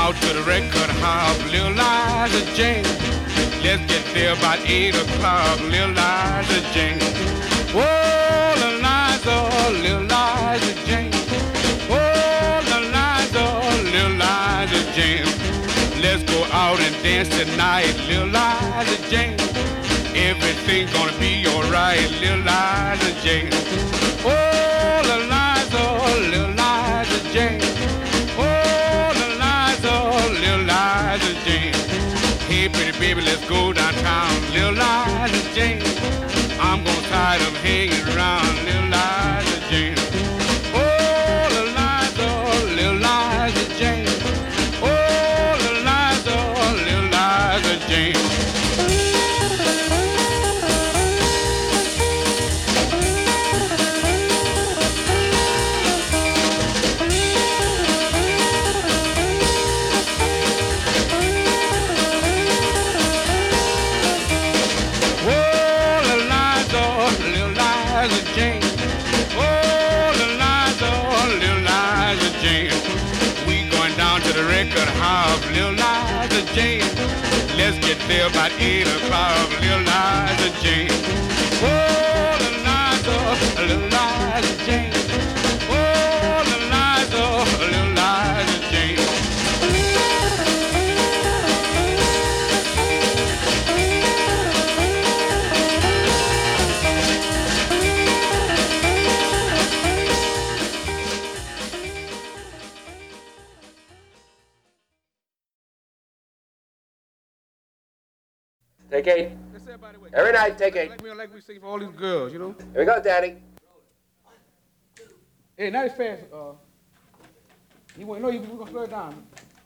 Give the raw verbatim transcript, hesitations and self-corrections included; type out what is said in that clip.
out to the record hop, Little Liza Jane. Let's get there about eight o'clock, Little Liza Jane. Oh, Little Liza, Little Liza Jane. Oh, Little Liza, Little Liza Jane. Let's go out and dance tonight, Little Liza Jane. Everything's gonna be alright, Little Liza Jane. Oh, Little Liza, Little Liza Jane. Oh, Little Liza, Little Liza Jane. Hey, pretty baby, let's go downtown, Little Liza Jane. I'm gonna tired of hanging around, Little Liza Jane. Oh, Little Liza, Little Liza Jane. Oh, Little Liza, Little Liza Jane. Jane. Oh, Little Liza, Little Liza Jane. We going down to the record house, Little Liza Jane. Let's get there about eight o'clock, Little Liza Jane. Oh, Little Liza, Little Liza Jane. Oh, Little Liza, Little Liza Jane. Take eight. Every night, take eight. Like we like we sing for all these girls, you know. Here we go, Daddy. Hey, not as fast. Uh, you want to know you we gonna slow it down.